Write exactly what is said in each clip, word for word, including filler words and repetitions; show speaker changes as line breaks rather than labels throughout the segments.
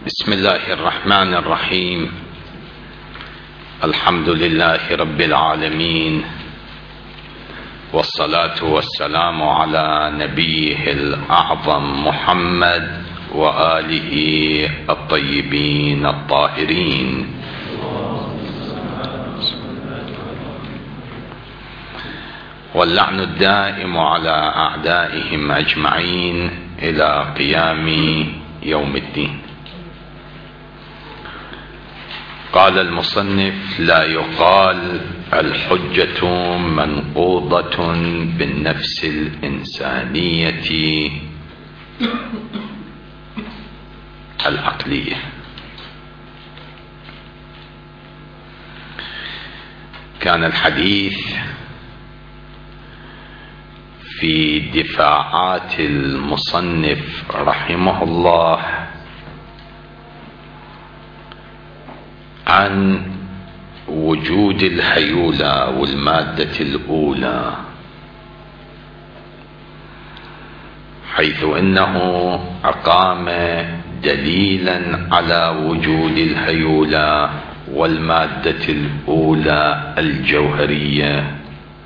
بسم الله الرحمن الرحيم. الحمد لله رب العالمين، والصلاة والسلام على نبيه الأعظم محمد وآله الطيبين الطاهرين. واللعن الدائم على أعدائهم أجمعين إلى قيام يوم الدين. قال المصنف: لا يقال الحجة منقوضة بالنفس الإنسانية العقلية. كان الحديث في دفاعات المصنف رحمه الله عن وجود الهيولة والمادة الأولى، حيث إنه أقام دليلا على وجود الهيولة والمادة الأولى الجوهرية،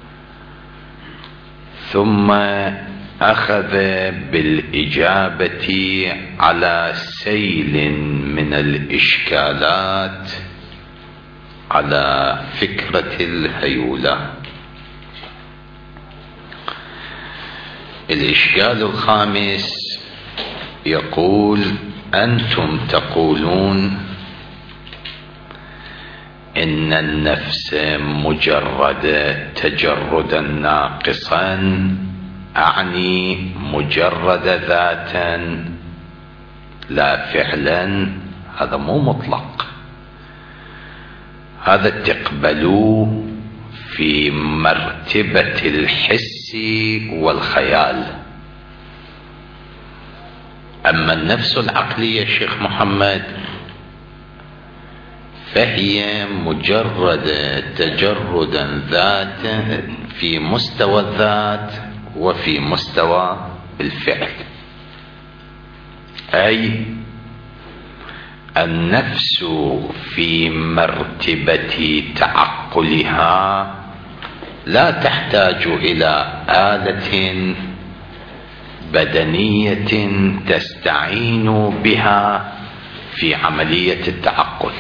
ثم أخذ بالإجابة على سيل من الإشكالات على فكرة الهيولة. الإشكال الخامس يقول: أنتم تقولون إن النفس مجرد تجردا ناقصا، أعني مجرد ذاتا لا فعلا. هذا مو مطلق، هذا تقبلوه في مرتبة الحس والخيال. أما النفس العقلية شيخ محمد فهي مجرد تجردا ذات في مستوى الذات وفي مستوى الفعل، أي النفس في مرتبة تعقلها لا تحتاج إلى آلة بدنية تستعين بها في عملية التعقل.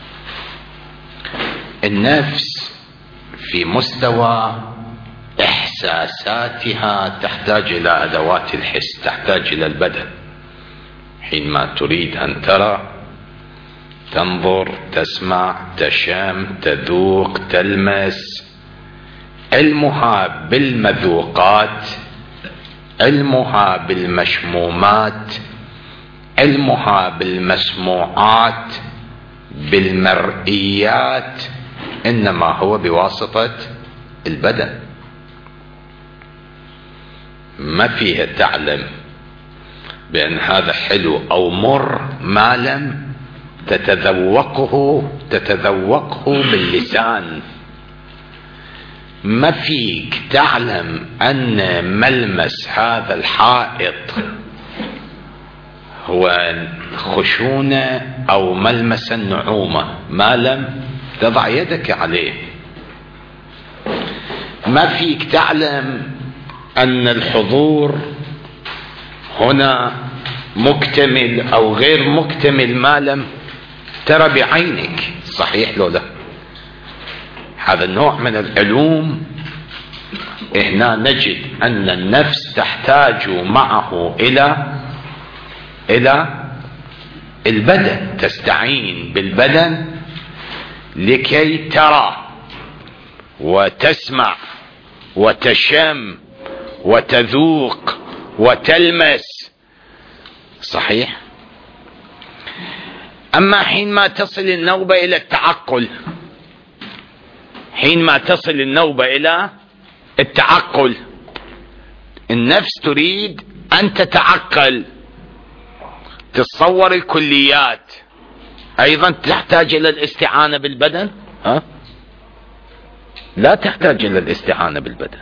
النفس في مستوى إحساساتها تحتاج إلى أدوات الحس، تحتاج إلى البدن. حينما تريد أن ترى، تنظر، تسمع، تشم، تذوق، تلمس. علمها بالمذوقات، علمها بالمشمومات، علمها بالمسموعات، بالمرئيات، إنما هو بواسطة البدن. ما فيها تعلم بأن هذا حلو أو مر ما لم تتذوقه تتذوقه باللسان. ما فيك تعلم أن ملمس هذا الحائط هو خشونة أو ملمس النعومة ما لم تضع يدك عليه. ما فيك تعلم أن الحضور هنا مكتمل أو غير مكتمل ما لم ترى بعينك. صحيح لو لا؟ هذا النوع من العلوم هنا نجد أن النفس تحتاج معه إلى إلى البدن، تستعين بالبدن لكي ترى وتسمع وتشم وتذوق وتلمس. صحيح؟ أما حينما تصل النوبة إلى التعقل، حينما تصل النوبة إلى التعقل، النفس تريد أن تتعقل، تتصور الكليات، أيضا تحتاج إلى الاستعانة بالبدن؟ ها؟ لا تحتاج إلى الاستعانة بالبدن.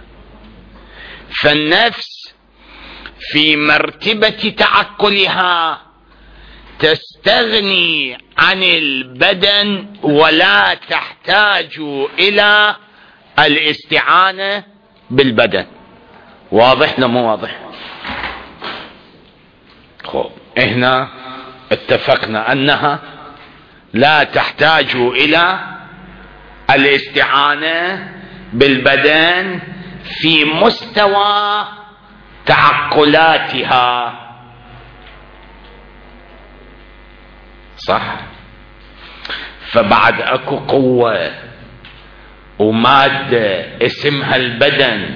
فالنفس في مرتبة تعقلها تستغني عن البدن ولا تحتاج إلى الاستعانة بالبدن. واضح ولا مو واضح؟ خب هنا اتفقنا أنها لا تحتاج إلى الاستعانة بالبدن في مستوى تعقلاتها، صح؟ فبعد اكو قوة ومادة اسمها البدن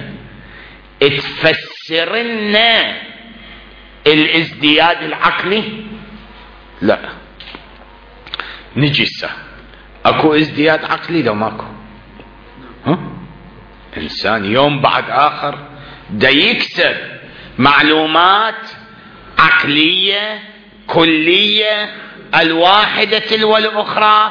تفسرنا الازدياد العقلي؟ لا. نجسة اكو ازدياد عقلي لو ماكو؟ ها؟ انسان يوم بعد اخر دا يكسب معلومات عقلية كلية الواحدة تلو الأخرى،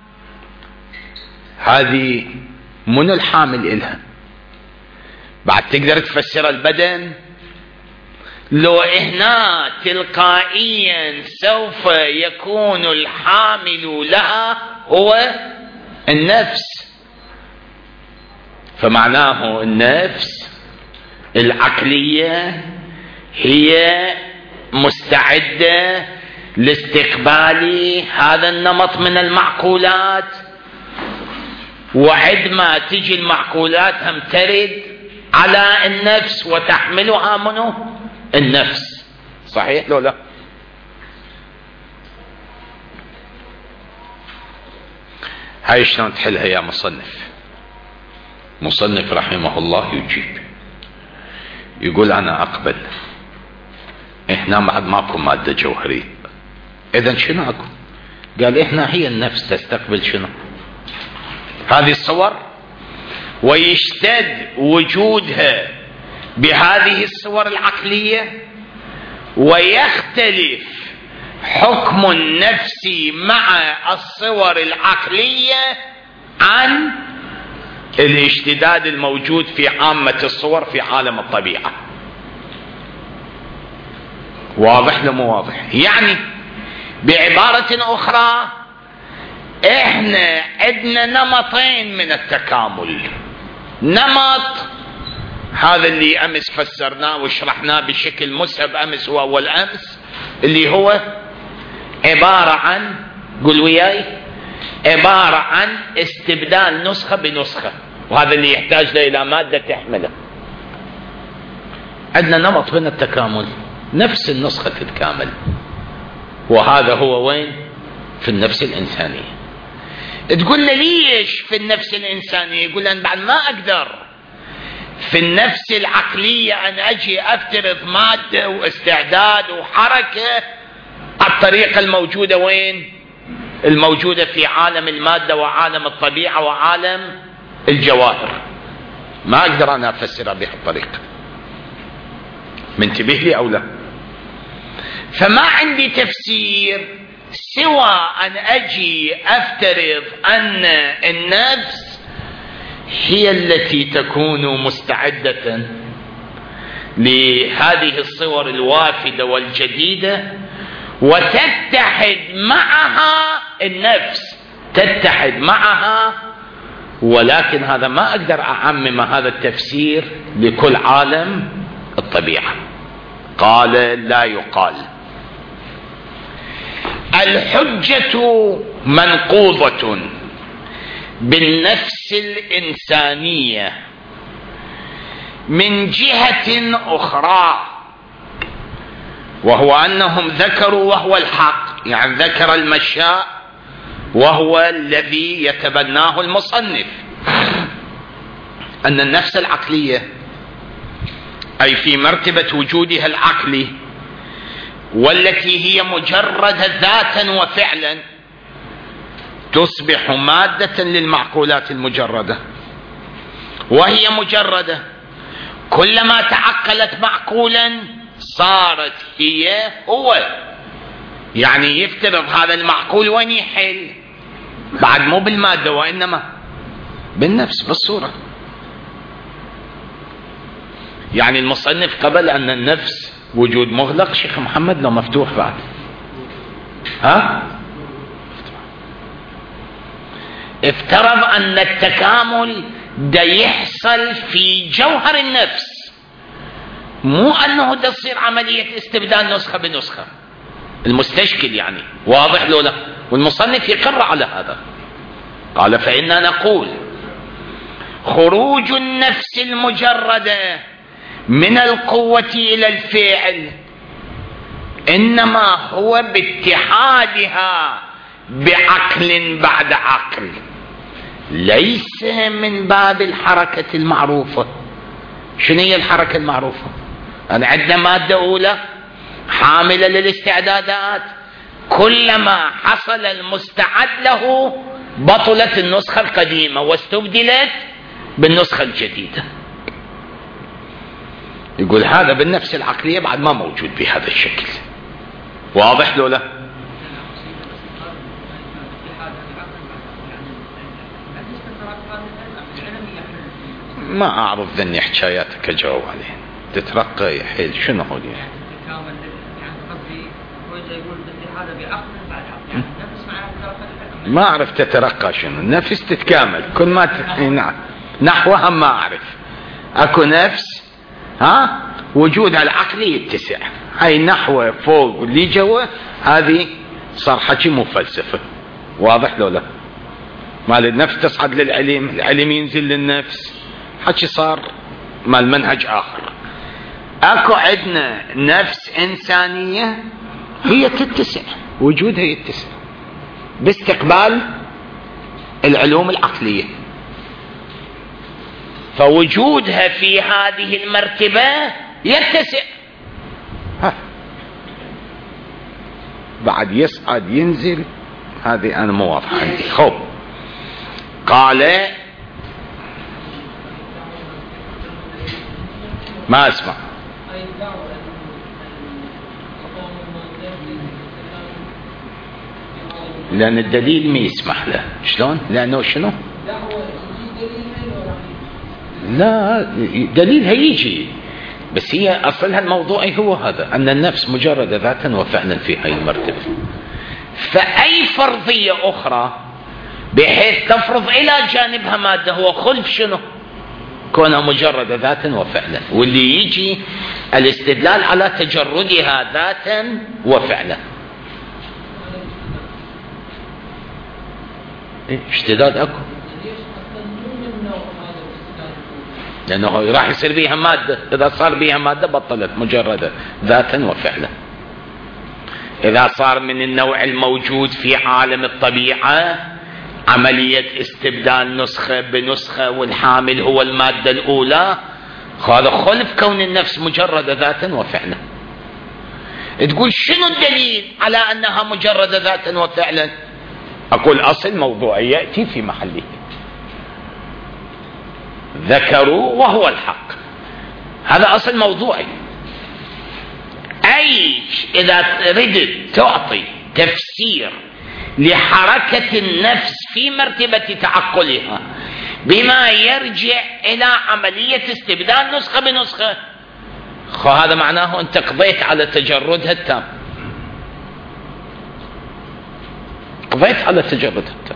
هذه من الحامل إلها؟ بعد تقدر تفسر البدن؟ لو هنا تلقائيا سوف يكون الحامل لها هو النفس، فمعناه النفس العقلية هي مستعدة لاستقبال هذا النمط من المعقولات، وعندما تجي المعقولات هم ترد على النفس وتحملها منه النفس. صحيح لو لا؟ هاي شلون تحلها يا مصنف؟ مصنف رحمه الله يجيب يقول أنا أقبل إحنا بعد ماكو مادة جوهرية، إذن شنو أكو؟ قال إحنا هي النفس تستقبل شنو؟ هذه الصور، ويشتد وجودها بهذه الصور العقلية، ويختلف حكم النفس مع الصور العقلية عن الاشتداد الموجود في عامة الصور في عالم الطبيعة. واضح ولا مو واضح؟ يعني بعبارة أخرى احنا عندنا نمطين من التكامل. نمط هذا اللي امس فسرناه وشرحناه بشكل مسهب امس واول امس، اللي هو عبارة عن، قل وياي، عبارة عن استبدال نسخة بنسخة، وهذا اللي يحتاج له الى مادة تحمله. عندنا نمط من التكامل، نفس النسخة تتكامل، وهذا هو وين؟ في النفس الإنسانية. تقول لي ليش في النفس الإنسانية؟ يقول أنا بعد ما أقدر في النفس العقلية أن أجي أفترض مادة واستعداد وحركة الطريقة الموجودة وين؟ الموجودة في عالم المادة وعالم الطبيعة وعالم الجواهر. ما أقدر أنا أفسرها بهالطريقة. منتبه لي أو لا؟ فما عندي تفسير سوى أن أجي أفترض أن النفس هي التي تكون مستعدة لهذه الصور الوافدة والجديدة، وتتحد معها النفس، تتحد معها. ولكن هذا ما أقدر أعمم هذا التفسير لكل عالم الطبيعة. قال لا يقال. الحجة منقوضة بالنفس الإنسانية من جهة أخرى، وهو أنهم ذكروا وهو الحق، يعني ذكر المشاء وهو الذي يتبناه المصنف، أن النفس العقلية أي في مرتبة وجودها العقلي، والتي هي مجردة ذاتا وفعلا، تصبح مادة للمعقولات المجردة. وهي مجردة كلما تعقلت معقولا صارت هي هو. يعني يفترض هذا المعقول وين يحل؟ بعد مو بالمادة وإنما بالنفس، بالصورة. يعني المصنف قبل أن النفس وجود مغلق شيخ محمد لو مفتوح بعد؟ ها؟ افترض أن التكامل ده يحصل في جوهر النفس، مو أنه ده تصير عملية استبدال نسخة بنسخة. المستشكل يعني واضح لو لا؟ والمصنف يقر على هذا. قال فإننا نقول خروج النفس المجردة من القوة إلى الفعل إنما هو باتحادها بعقل بعد عقل، ليس من باب الحركة المعروفة. شنو هي الحركة المعروفة؟ أنا عندنا مادة أولى حاملة للاستعدادات، كلما حصل المستعد له بطلت النسخة القديمة واستبدلت بالنسخة الجديدة. يقول هذا بالنفس العقلية بعد ما موجود بهذا الشكل. واضح لو لا؟ ما أعرف ذني حكاياتك أجاوب عليه. تترقى يا حيل شنو هو يعني؟ ما أعرف تترقى شنو. النفس تتكامل كل ما ت... نحوها ما أعرف. أكو نفس ها وجودها العقلي يتسع، هاي نحو فوق واللي جوا هذه صار حكي مو فلسفة. واضح لو لا؟ مال النفس تصعد للعلم، العلم ينزل للنفس، حكي صار مال منهج آخر. أكو عندنا نفس إنسانية هي تتسع، وجودها يتسع باستقبال العلوم العقلية، فوجودها في هذه المرتبة يتسع. ها. بعد يصعد ينزل، هذه أنا مو واضحة عندي. خب قال ما أسمع. لأن الدليل ما يسمح له. شلون؟ لأنه شنو؟ لا دليل هيجي، بس هي أصلها الموضوعي هو هذا، أن النفس مجرد ذاتا وفعلا في هاي المرتبة. فأي فرضية أخرى بحيث تفرض إلى جانبها مادة هو خلف شنو؟ كونها مجرد ذاتا وفعلا، واللي يجي الاستدلال على تجردها ذاتا وفعلا. اشتداد اكو، لانه راح يصير بيها ماده، اذا صار بيها ماده بطلت مجرده ذاتا وفعلا. اذا صار من النوع الموجود في عالم الطبيعه عمليه استبدال نسخه بنسخه والحامل هو الماده الاولى، هذا خلف كون النفس مجرده ذاتا وفعلا. تقول شنو الدليل على انها مجرده ذاتا وفعلا؟ أقول أصل موضوعي يأتي في محله. ذكروا وهو الحق، هذا أصل موضوعي. أي إذا ردت تعطي تفسير لحركة النفس في مرتبة تعقلها بما يرجع إلى عملية استبدال نسخة بنسخة، هذا معناه أنت قضيت على تجردها التام، قضيت على تجربة التام.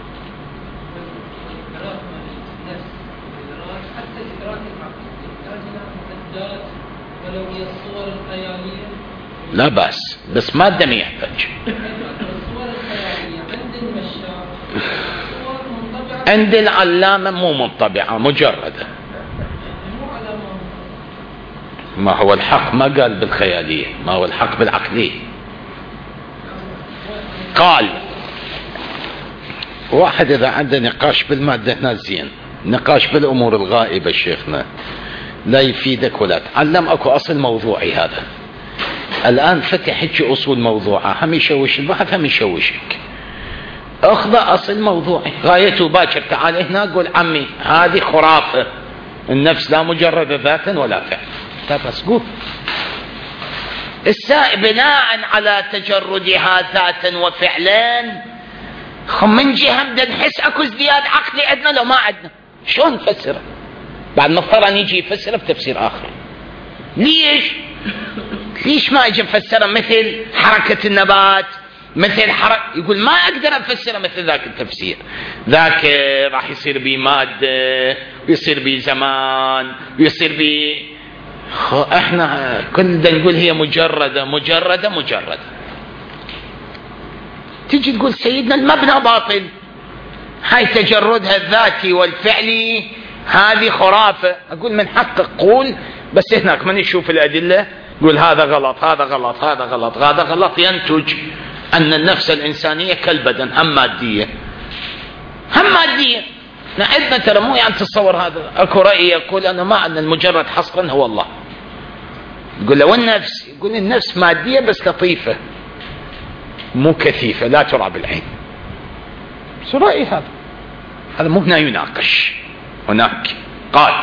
لا بأس، بس مادة ما يحتاج. عند العلامة مو منطبعة مجردة. ما هو الحق ما قال بالخيالية، ما هو الحق بالعقلية. قال واحد إذا عنده نقاش بالمادة هنا زين، نقاش بالأمور الغائبة شيخنا لا يفيدك ولا تعلم. أكو أصل موضوعي هذا الآن فتح هيك أصول موضوعة، هم يشوش البحث هم يشوشك. أخذ أصل موضوعي غايته باكر تعال هنا قول عمي هذه خرافة، النفس لا مجرد ذاتا ولا فعل. بس قول السائل بناء على تجردها ذاتا وفعلا، من جهة بدنا نحس اكو ازدياد عقلي عندنا لو ما عندنا، شلون نفسره؟ بعد ما اضطر ان يجي يفسره بتفسير اخر. ليش؟ ليش ما اجي افسره مثل حركة النبات، مثل حركة، يقول ما أقدر أفسره مثل ذاك التفسير. ذاك راح يصير بي مادة ويصير بي زمان ويصير بي، احنا كنا نقول هي مجردة مجردة مجردة. تيجي تقول سيدنا المبنى باطل، هاي تجردها الذاتي والفعلي هذه خرافة. أقول من حقك قول، بس هناك من يشوف الأدلة يقول هذا غلط هذا غلط هذا غلط هذا غلط، ينتج أن النفس الإنسانية كالبدن هم مادية هم مادية. عندنا ترى مو يعني تصور هذا. أكو رأي يقول أنا ما أن المجرد حصرا هو الله. يقول له والنفس، يقول النفس مادية بس لطيفة مو كثيفة لا ترى بالعين. شو رأي هذا؟ هذا مو هنا يناقش. هناك قال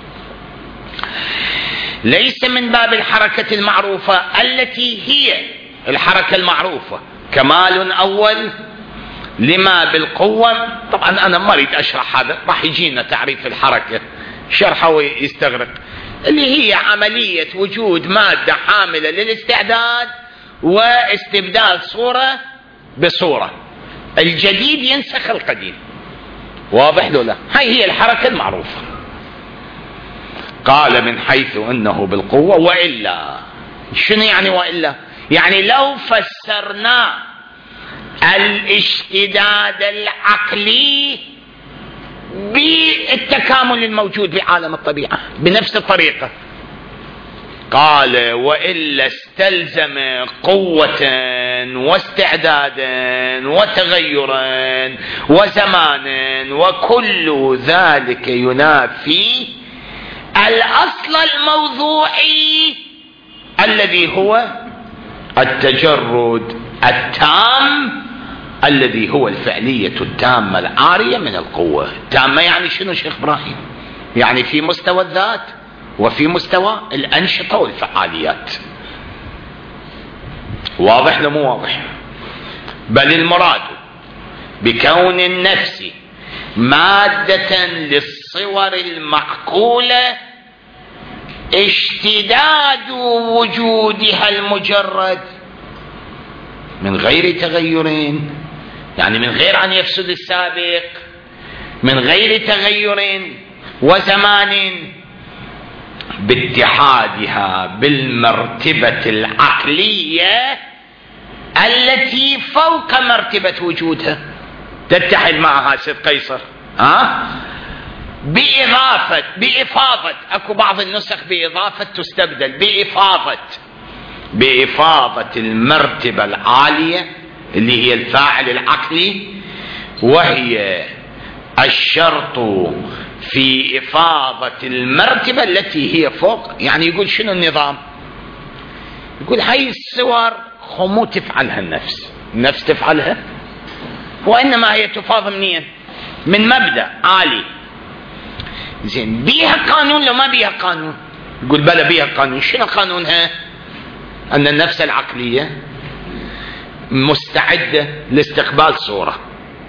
ليس من باب الحركة المعروفة التي هي الحركة المعروفة كمال أول لما بالقوة. طبعا أنا ما أريد أشرح هذا، راح يجينا تعريف الحركة شرحه ويستغرق، اللي هي عملية وجود مادة حاملة للاستعداد واستبدال صورة بصورة، الجديد ينسخ القديم. واضح له؟ لا، هاي هي الحركة المعروفة. قال من حيث أنه بالقوة. وإلا شنو يعني وإلا؟ يعني لو فسرنا الاشتداد العقلي بالتكامل الموجود بعالم الطبيعة بنفس الطريقة، قال وإلا استلزم قوة واستعدادا وتغيرا وزمانا، وكل ذلك ينافي الأصل الموضوعي الذي هو التجرد التام، الذي هو الفعلية التامة العارية من القوة. تامة يعني شنو شيخ إبراهيم؟ يعني في مستوى الذات وفي مستوى الأنشطة والفعاليات. واضح لو مو واضح؟ بل المراد بكون النفس مادة للصور المعقولة اشتداد وجودها المجرد من غير تغيرين، يعني من غير أن يفسد السابق، من غير تغير وزمان، باتحادها بالمرتبة العقلية التي فوق مرتبة وجودها. تتحد معها سيد قيصر ها بإضافة بإفاضة، أكو بعض النسخ بإضافة تستبدل بإفاضة بإفاضة المرتبة العالية اللي هي الفاعل العقلي، وهي الشرط في إفاضة المرتبة التي هي فوق. يعني يقول شنو النظام؟ يقول هاي الصور خمو تفعلها النفس، النفس تفعلها، وإنما هي تفاض منين؟ من مبدأ عالي. زين بيها قانون لو ما بيها قانون؟ يقول بلا بيها قانون. شنو قانونها؟ أن النفس العقلية مستعدة لاستقبال صورة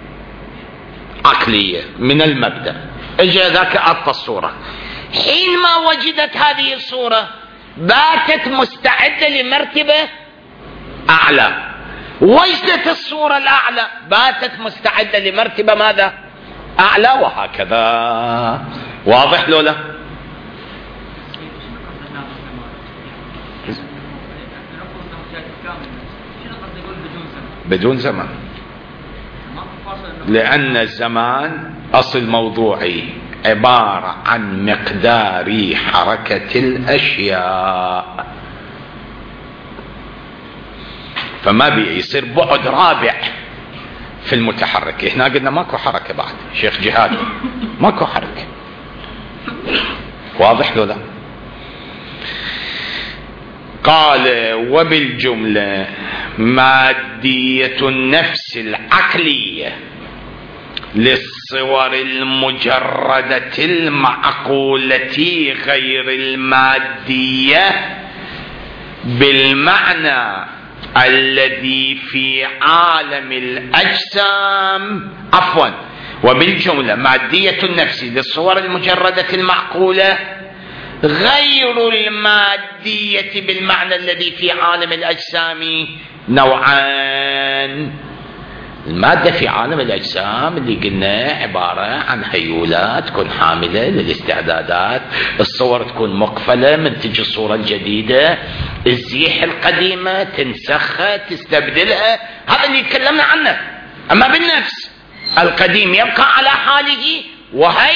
عقلية من المبدأ، اجى ذاك أعطى الصورة، حينما وجدت هذه الصورة باتت مستعدة لمرتبة أعلى، وجدت الصورة الأعلى باتت مستعدة لمرتبة ماذا؟ أعلى، وهكذا. واضح لو لا؟ بدون زمان، لأن الزمان أصل موضوعي عبارة عن مقدار حركة الأشياء، فما بيصير بعد رابع في المتحرك. هنا قلنا ماكو حركة بعد شيخ جهاد، ماكو حركة. واضح له لا؟ قال وبالجملة مادية النفس العقلية للصور المجردة المعقولة غير المادية بالمعنى الذي في عالم الأجسام، عفوا وبالجملة مادية النفس للصور المجردة المعقولة غير المادية بالمعنى الذي في عالم الأجسام نوعان. المادة في عالم الأجسام اللي قلنا عبارة عن هيولات تكون حاملة للاستعدادات، الصور تكون مقفلة من تجي الصورة الجديدة، الزيح القديمة تنسخها تستبدلها، هذا اللي تكلمنا عنه. أما بالنفس القديم يبقى على حاله وهي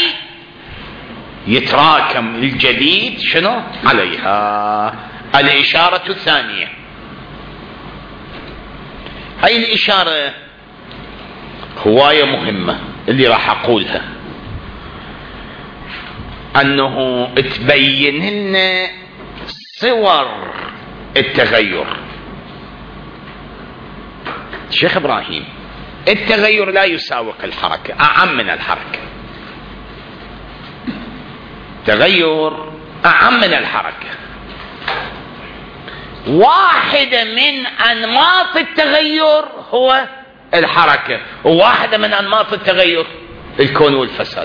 يتراكم الجديد شنو عليها. الإشارة الثانية، هاي الإشارة هواية مهمة اللي راح أقولها، أنه تبين لنا صور التغير. شيخ إبراهيم، التغير لا يساوق الحركة، أعم من الحركة. تغير أعم من الحركة. واحدة من أنماط التغير هو الحركة، وواحدة من أنماط التغير الكون والفساد.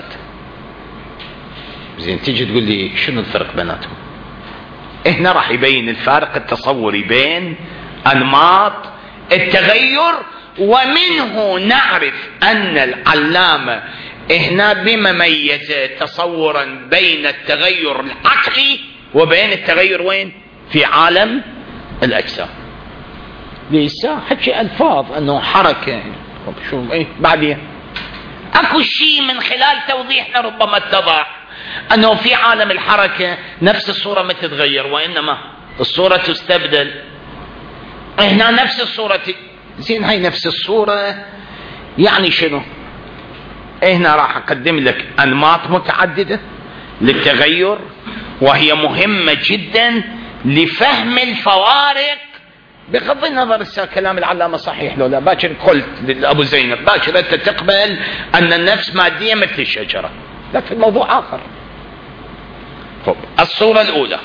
زين، تيجي تقول لي شنو الفرق بيناتهم؟ هنا راح يبين الفارق التصوري بين أنماط التغير، ومنه نعرف أن العلامة هنا بما ميز تصورا بين التغير العقلي وبين التغير وين؟ في عالم الأجسام. ليس حكي ألفاظ أنه حركة شو إيه بعدين أكو شيء من خلال توضيحنا ربما اتضح أنه في عالم الحركة نفس الصورة ما تتغير، وإنما الصورة تستبدل. هنا نفس الصورة. زين، هاي نفس الصورة يعني شنو؟ هنا راح أقدم لك أنماط متعددة للتغير، وهي مهمة جدا لفهم الفوارق، بغض النظر إذا كلام العلامة صحيح لو لا. باكر قلت لأبو زينب باكر أنت تقبل أن النفس مادية مثل الشجرة، لا في الموضوع آخر. طب الصورة الأولى،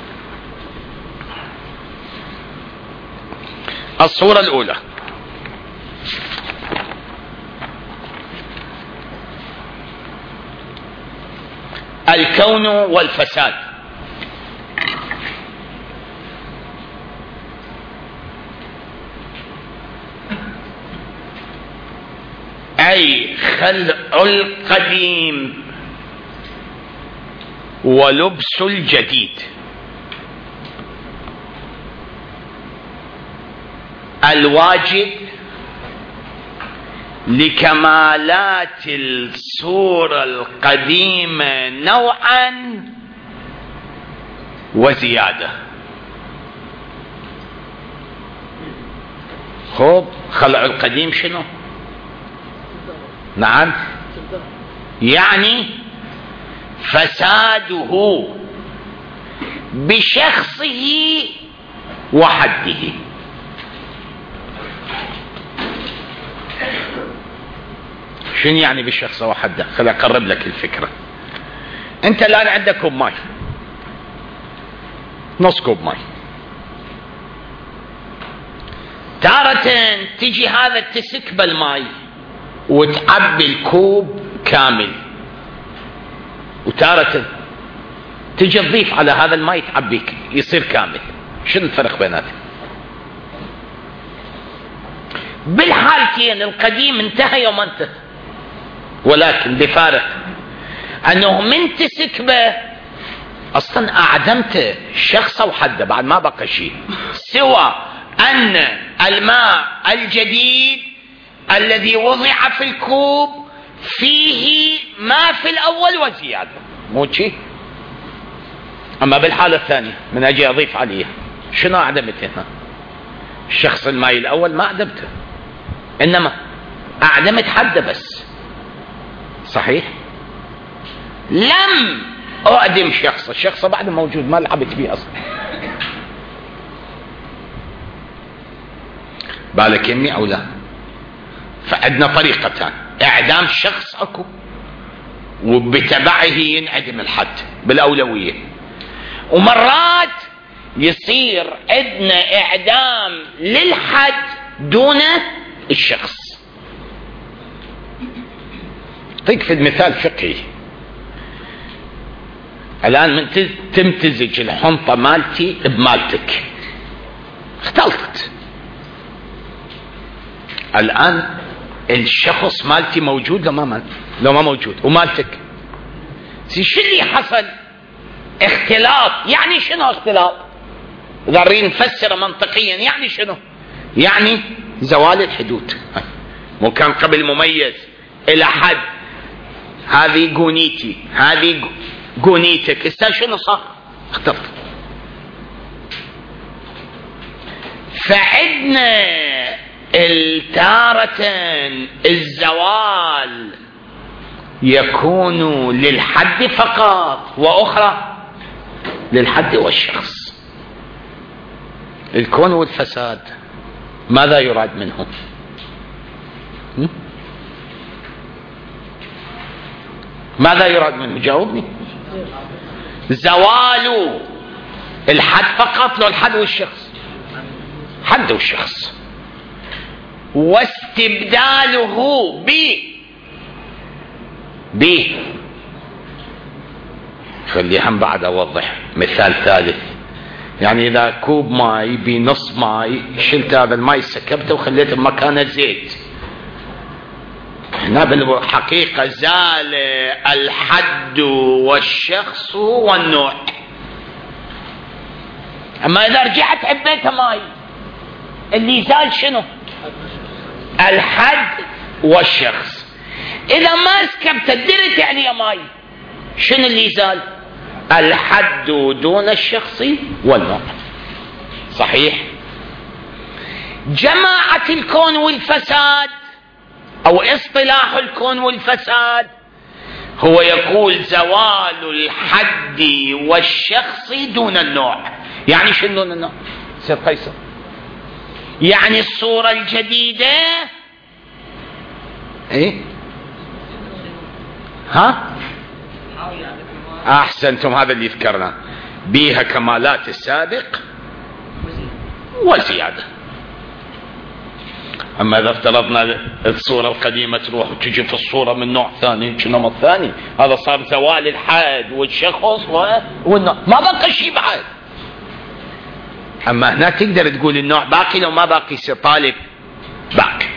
الصورة الأولى الكون والفساد. أي خلع القديم ولبس الجديد، الواجب لكمالات الصورة القديمة نوعا وزيادة. خب خلع القديم شنو؟ نعم، يعني فساده بشخصه وحده. شنو يعني بالشخص وحده؟ خلي أقرب لك الفكرة. أنت الآن عندك كوب ماي، نص كوب ماي، تارة تجي هذا تسك بالماي وتعبي الكوب كامل، وتارة تجي تضيف على هذا الماء تعبيك يصير كامل. شنو الفرق بيناتهم؟ بالحالتين القديم انتهى يوم انتهى، ولكن بفارق انه من تسكبه اصلا اعدمت شخصه وحده بعد ما بقى شيء، سوى ان الماء الجديد الذي وضع في الكوب فيه ما في الاول وزياده، مو شيء. اما بالحاله الثانيه من اجي اضيف عليه شنو اعدمت هنا؟ الشخص الماي الاول ما اعدمته، انما اعدمت حده بس. صحيح؟ لم اعدم شخص، الشخص بعد موجود ما لعبت فيه اصلا. بالك يمي او لا؟ فعندنا طريقتان، اعدام شخص اكو وبتبعه ينعدم الحد بالاولويه، ومرات يصير عندنا اعدام للحد دون الشخص. طيب في المثال فقهي، الان من تمتزج الحنطه مالتي بمالتك، اختلطت، الآن الشخص مالتي موجود لو ما مال لو ما موجود ومالتك، شو اللي حصل؟ اختلاط. يعني شنو اختلاط؟ إذا نريد نفسر منطقيا يعني شنو؟ يعني زوال الحدود. مو كان قبل مميز إلى حد، هذه قونيتي هذه قونيتك، هسه شنو صار؟ اختلط. فعدنا التارة الزوال يكون للحد فقط، وأخرى للحد والشخص. الكون والفساد ماذا يراد منهم؟ ماذا يراد منه؟ جاوبني. زوال الحد فقط لو الحد والشخص؟ حد والشخص. واستبداله ب ب خليها بعد أوضح مثال ثالث. يعني إذا كوب ماي بنص ماي، شلت هذا الماي سكبته وخليته بمكانه زيت، هنا بالحقيقة زال الحد والشخص والنوع. أما إذا رجعت عبيتها ماي، اللي زال شنو؟ الحد والشخص. إذا ما سكبت درت يعني يا ماي، شنو اللي زال؟ الحد دون الشخص والنوع. صحيح؟ جماعة الكون والفساد أو اصطلاح الكون والفساد هو يقول زوال الحد والشخص دون النوع. يعني شنو دون النوع؟ سيد قيصر، يعني الصورة الجديدة ايه ها احسنتم، هذا اللي ذكرنا بيها كمالات السابق وزيادة. اما اذا افترضنا الصورة القديمة تروح وتجي في الصورة من نوع ثاني نمط ثاني، هذا صار زوال الحد والشخص والنوع، ما بقى شيء بعد. اما هنا تقدر تقول النوع باقي، لو ما باقي يصير طالب باقي.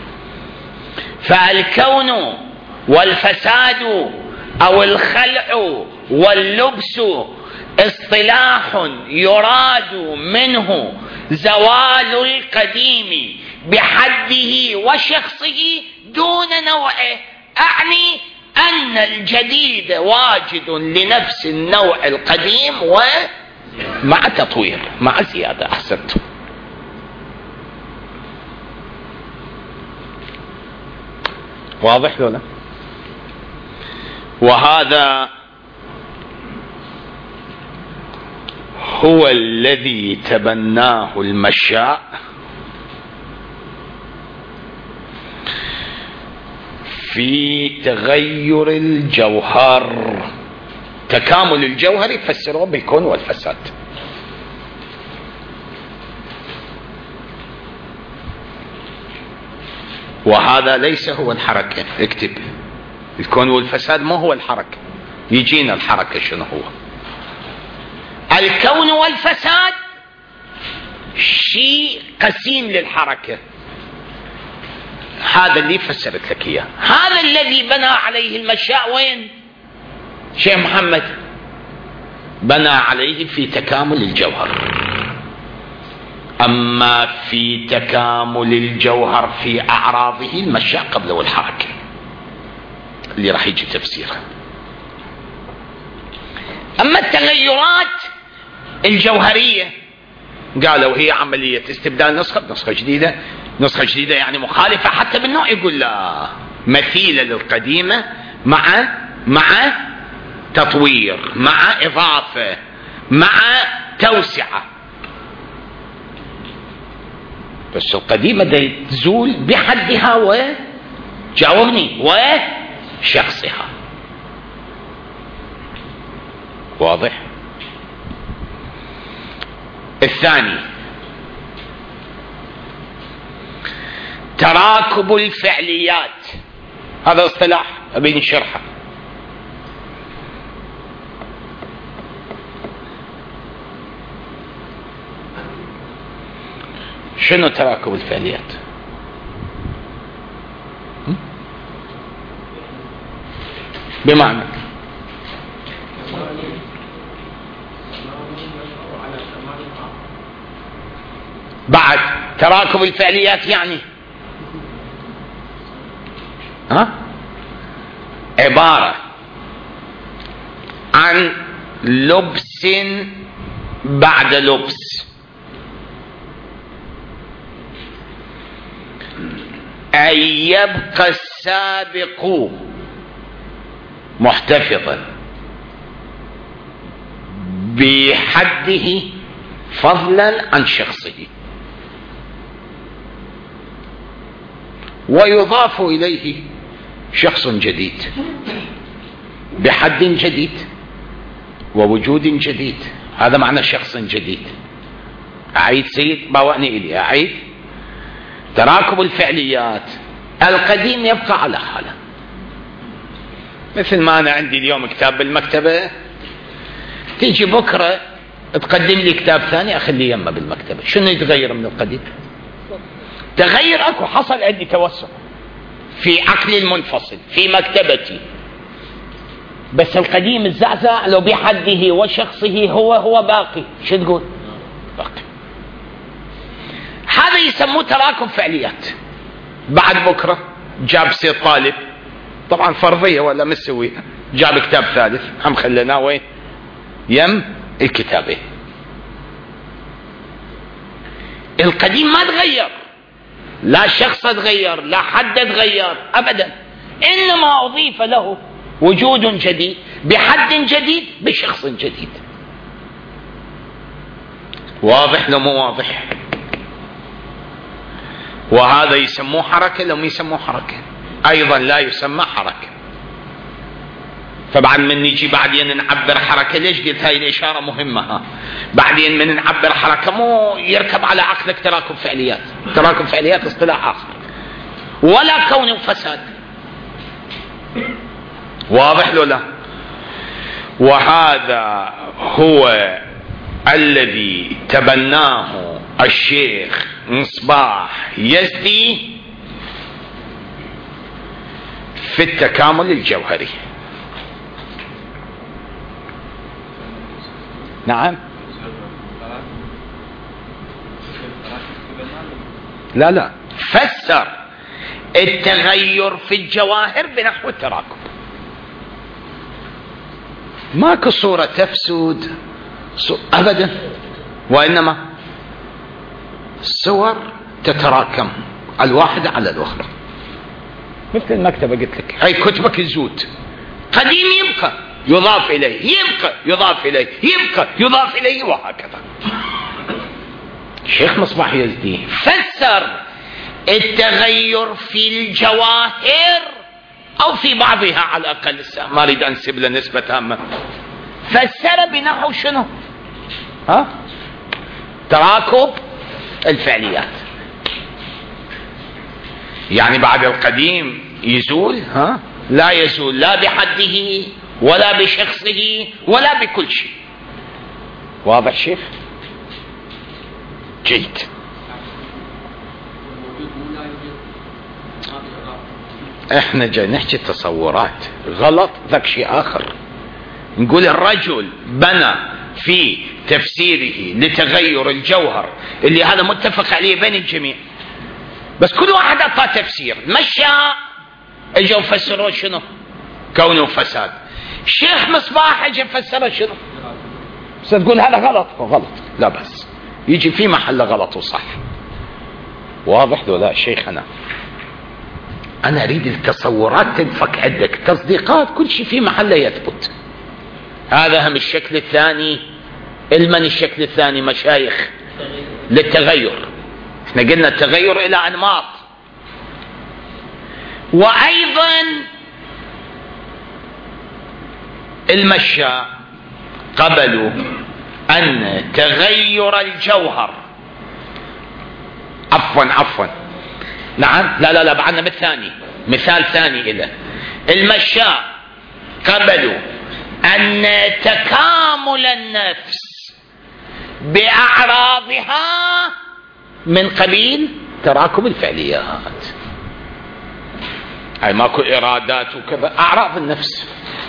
فالكون والفساد او الخلع واللبس اصطلاح يراد منه زوال القديم بحده وشخصه دون نوعه. اعني ان الجديد واجد لنفس النوع القديم ومع تطوير مع زيادة. احسنت. واضح ولا؟ وهذا هو الذي تبناه المشاء في تغير الجوهر. تكامل الجوهر يفسره بالكون والفساد. وهذا ليس هو الحركة. اكتب الكون والفساد ما هو الحركة. يجينا الحركة شنو هو. الكون والفساد شيء قسيم للحركة. هذا اللي فسرت لك اياه. هذا الذي بنى عليه المشاء وين؟ شيخ محمد بنى عليه في تكامل الجوهر. اما في تكامل الجوهر في اعراضه المشاء قبله الحركة اللي راح يجي تفسيرها. اما التغيرات الجوهرية قالوا هي عملية استبدال نسخة بنسخة جديدة. نسخة جديدة يعني مخالفة حتى بالنوع، يقول لا مثيلة للقديمة مع مع تطوير مع إضافة مع توسعة. بس القديمة دي تزول بحدها وجاوبني وشخصها. واضح؟ الثاني تراكب الفعليات. هذا اصطلاح ابي نشرحه. شنو تراكب الفعليات؟ بمعنى بعد تراكم الفعليات يعني ها عبارة عن لبس بعد لبس، أن يبقى السابق محتفظا بحده فضلا عن شخصه، ويضاف إليه شخص جديد بحد جديد ووجود جديد. هذا معنى شخص جديد. أعيد سيد باوأني إلي أعيد. تراكم الفعليات، القديم يبقى على حاله، مثل ما أنا عندي اليوم كتاب بالمكتبة، تيجي بكرة تقدم لي كتاب ثاني أخليه يمه بالمكتبة، شنو يتغير من القديم؟ تغير أكو، حصل عندي توسع في عقلي المنفصل في مكتبتي، بس القديم الزعزع لو بحده وشخصه هو هو باقي. شو تقول؟ باقي. هذا يسموه تراكم فعليات. بعد بكرة جاب سيد طالب، طبعا فرضية ولا مسويها، جاب كتاب ثالث هم خليناه وين؟ يم الكتابين. القديم ما تغير، لا شخص تغير لا حد تغير أبدا، إنما أضيف له وجود جديد بحد جديد بشخص جديد. واضح لو مو واضح؟ وهذا يسموه حركة لو ما يسموه حركة، أيضا لا يسمى حركة. فبعد من نيجي بعدين نعبر حركة، ليش قلت هاي الإشارة مهمة؟ ها بعدين من نعبر حركة مو يركب على عقلك تراكم فعليات، تراكم فعليات اصطلاح آخر، ولا كون فساد. واضح لو لا؟ وهذا هو الذي تبناه الشيخ مصباح يزدي في التكامل الجوهري. نعم لا لا فسر التغير في الجواهر بنحو التراكم. ماكو صورة تفسد أبدا، وإنما صور تتراكم الواحدة على الأخرى، مثل المكتبة قلت لك، هاي كتبك الزود، قديم يبقى يضاف إليه، يبقى يضاف إليه، يبقى يضاف إليه، وهكذا. الشيخ مصباح يزدي فسر التغير في الجواهر أو في بعضها على الأقل، ما أريد أنسب له نسبة تامة، فسر بنحو شنو؟ ها؟ تراكم الفعليات. يعني بعد القديم يزول؟ ها؟ لا يزول، لا بحده ولا بشخصه ولا بكل شيء. واضح شيخ؟ جيد. احنا جاي نحكي تصورات غلط، ذاك شيء اخر. نقول الرجل بنى في تفسيره لتغير الجوهر اللي هذا متفق عليه بين الجميع، بس كل واحد اعطى تفسير، مشى اجوا فسروا شنو؟ كونه فساد. الشيخ مصباح اجى فسره شنو؟ ستقول هذا غلط، غلط، لا بس يجي في محل غلط وصح. واضح لو لا شيخنا؟ انا اريد التصورات تنفك عندك، تصديقات كل شيء في محله يثبت. هذا هم الشكل الثاني. المن الشكل الثاني مشايخ للتغير. احنا قلنا التغير الى انماط، وايضا المشاة قبلوا ان تغير الجوهر، عفوا عفوا نعم لا لا لا بعدنا بالثاني، مثال ثاني إلى المشاة قبلوا أن تكامل النفس بأعراضها من قبيل تراكم الفعليات. هاي ماكو إرادات وكذا، أعراض النفس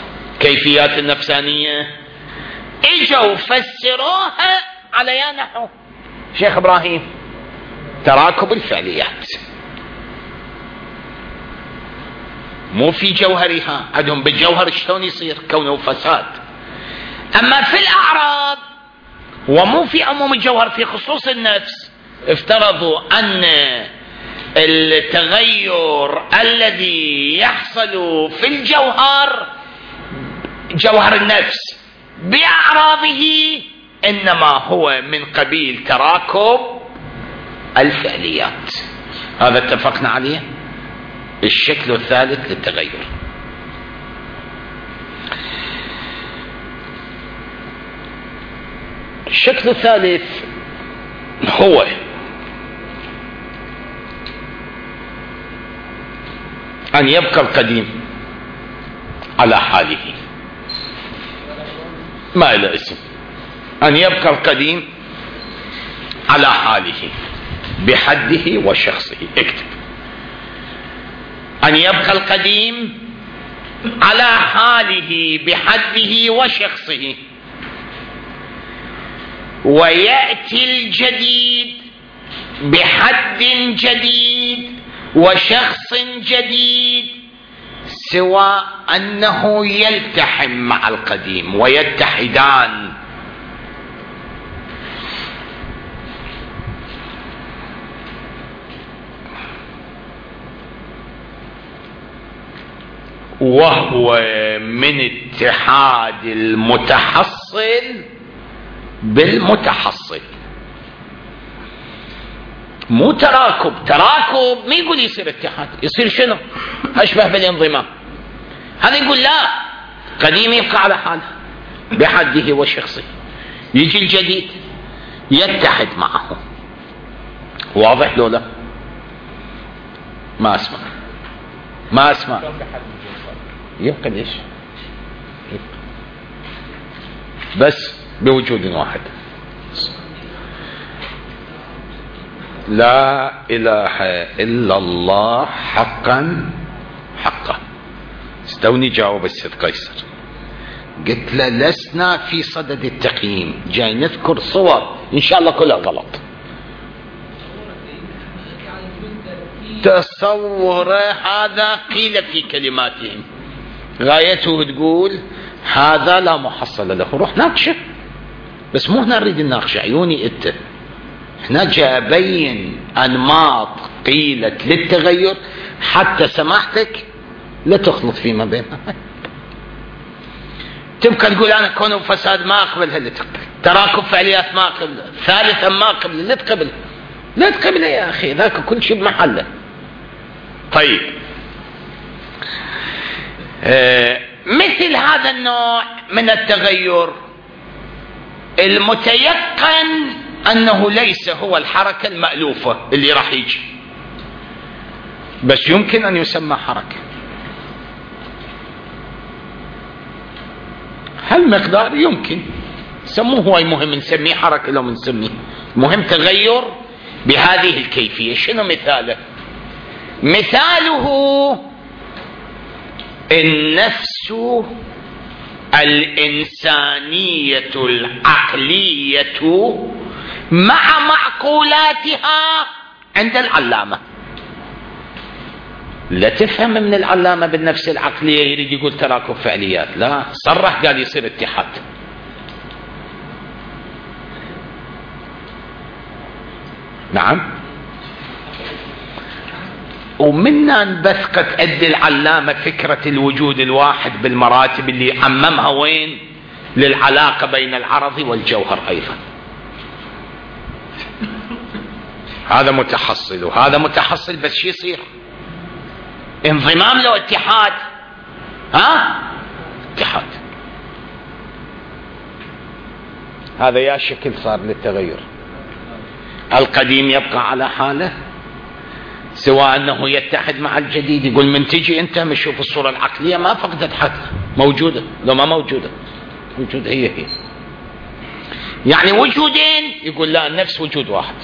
كيفيات النفسانية اجوا فسروها على يا نحو شيخ إبراهيم تراكب الفعليات، مو في جوهرها، عندهم بالجوهر شلون يصير كونه فساد. أما في الأعراض ومو في عموم الجوهر في خصوص النفس، افترضوا أن التغير الذي يحصل في الجوهر جوهر النفس بأعراضه إنما هو من قبيل تراكب الفعليات. هذا اتفقنا عليه. الشكل الثالث للتغير الشكل الثالث هو أن يبقى القديم على حاله، ما له اسم، أن يبقى القديم على حاله بحده وشخصه. اكتب: أن يبقى القديم على حاله بحده وشخصه، ويأتي الجديد بحد جديد وشخص جديد، سوى أنه يلتحم مع القديم ويتحدان. وهو من اتحاد المتحصل بالمتحصل، مو تراكب. تراكب ما يقول يصير اتحاد، يصير شنو؟ أشبه بالانضمام. هذا يقول لا، قديم يبقى على حاله بحده وشخصه، يجي الجديد يتحد معه. واضح لو لا؟ ما اسمع ما اسمع يبقى ليش؟ يبقى بس بوجود واحد. لا إله إلا الله حقا حقا. استوني جاوب السيد قيصر، قلت له لسنا في صدد التقييم، جاي نذكر صور إن شاء الله كلها غلط. تصور هذا قيل في كلماتهم، غايته تقول هذا لا محصل له، روح ناقشه. بس مو هنا نريد نناقش عيوني انت، هنا جاء ابين انماط قيلت للتغير حتى سماحتك لا تخلط فيما بينها. تبقى تقول انا كونه فساد ما اقبل اللي تقبل، تراكب فعليات ما اقبل، ثالثا ما اقبل اللي تقبل، لا تقبل يا اخي، ذاك كل شيء بمحله. طيب آه مثل هذا النوع من التغير المتيقن أنه ليس هو الحركة المألوفة اللي راح يجي، بس يمكن أن يسمى حركة. هل مقدار يمكن سموه، هو المهم نسميه حركة لو نسميه، مهم تغير بهذه الكيفية. شنو مثاله؟ مثاله النفس الإنسانية العقلية مع معقولاتها عند العلامة. لا تفهم من العلامة بالنفس العقلية يريد يقول تراكب فعليات، لا، صرح قال يصير اتحاد. نعم، ومنا انبثقت أدي العلامة فكرة الوجود الواحد بالمراتب اللي عممها وين؟ للعلاقة بين العرض والجوهر أيضا. هذا متحصل وهذا متحصل، بس شو يصير؟ انضمام لو اتحاد؟ ها؟ اتحاد. هذا يا شكل صار للتغير. القديم يبقى على حاله سواء أنه يتحد مع الجديد. يقول من تجي أنت مشوف الصورة العقلية ما فقدت حد، موجودة، لو ما موجودة وجود هي هي، يعني وجودين. يقول لا، النفس وجود واحد،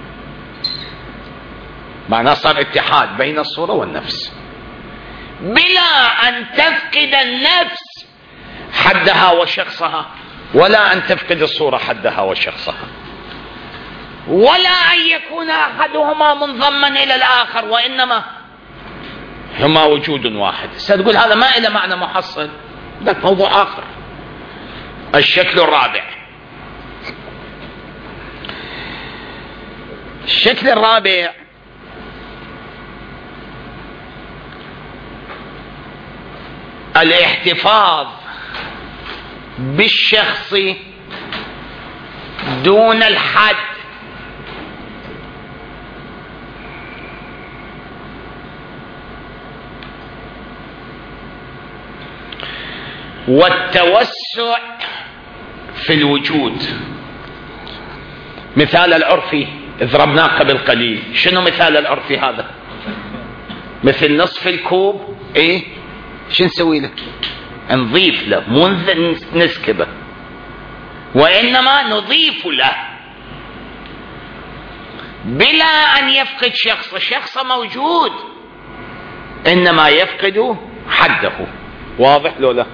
معناه صار اتحاد بين الصورة والنفس بلا أن تفقد النفس حدها وشخصها، ولا أن تفقد الصورة حدها وشخصها، ولا أن يكون أحدهما منضما إلى الآخر، وإنما هما وجود واحد. ستقول هذا ما إلى معنى محصل، ده موضوع آخر. الشكل الرابع، الشكل الرابع الاحتفاظ بالشخص دون الحد، والتوسع في الوجود. مثال العرفي ضربناه قبل قليل. شنو مثال العرفي هذا؟ مثل نصف الكوب، ايه شو نسوي له؟ نضيف له، مو نسكبه، وإنما نضيف له بلا أن يفقد شخص. شخص موجود، إنما يفقد حده. واضح لو لا؟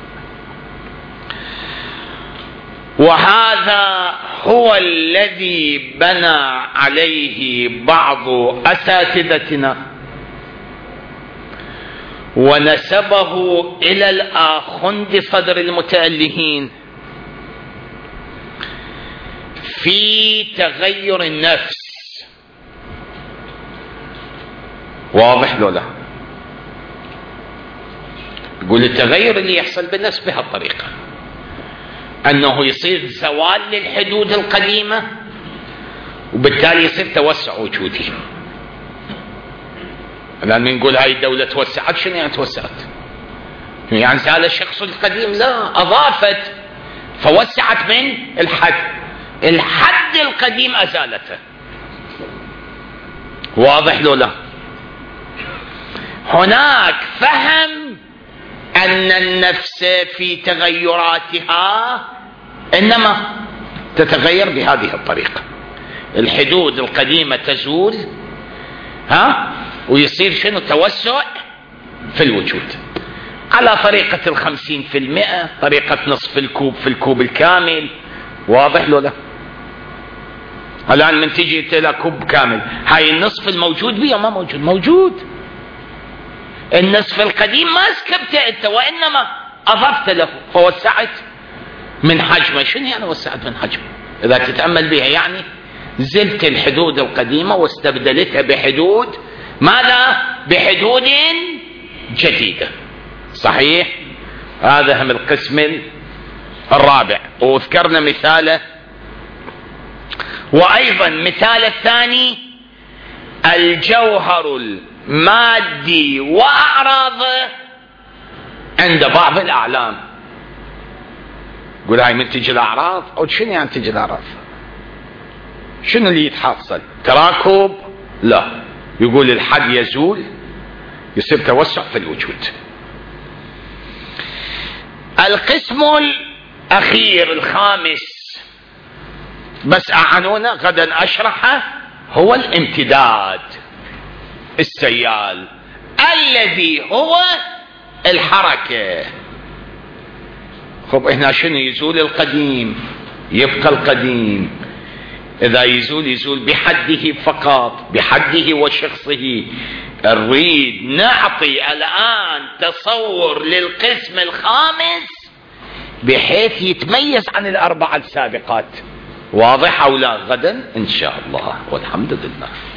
وهذا هو الذي بنى عليه بعض أساتذتنا ونسبه إلى الآخوند صدر المتألهين في تغير النفس. واضح لو لا؟ يقول التغير اللي يحصل بالنفس بهالطريقة، أنه يصير زوال للحدود القديمة، وبالتالي يصير توسع وجودي. الآن نقول هاي الدولة توسعت، شنو يعني توسعت؟ يعني زال الشخص القديم؟ لا، أضافت فوسعت من الحد، الحد القديم أزالته. واضح لو لا؟ هناك فهم أن النفس في تغيراتها إنما تتغير بهذه الطريقة، الحدود القديمة تزول، ها، ويصير شنو؟ توسع في الوجود، على طريقة الخمسين في المئة، طريقة نصف الكوب في الكوب الكامل. واضح لو لا؟ الآن من تجي إلى كوب كامل، هاي النصف الموجود بيه ما موجود؟ موجود. النصف القديم ما سكبته انت، وانما اضفت له فوسعت من حجمه. شنو يعني وسعت من حجمه؟ اذا تتامل بها يعني زلت الحدود القديمه واستبدلتها بحدود ماذا؟ بحدود جديده. صحيح؟ هذا هم القسم الرابع، وذكرنا مثاله. وايضا مثال الثاني الجوهر المادي واعراضه عند بعض الاعلام. يقول هاي من تجي الاعراض، او شنو يعني تجي الاعراض؟ شنو اللي يتحصل؟ تراكب؟ لا، يقول الحد يزول، يصير توسع في الوجود. القسم الاخير الخامس بس اعنونا غدا اشرحه، هو الامتداد السيال الذي هو الحركة. خب هنا شنو؟ يزول القديم يبقى القديم. إذا يزول يزول بحده فقط، بحده وشخصه. نريد نعطي الآن تصور للقسم الخامس بحيث يتميز عن الأربعة السابقات. واضح أو لا؟ غدا إن شاء الله، والحمد لله.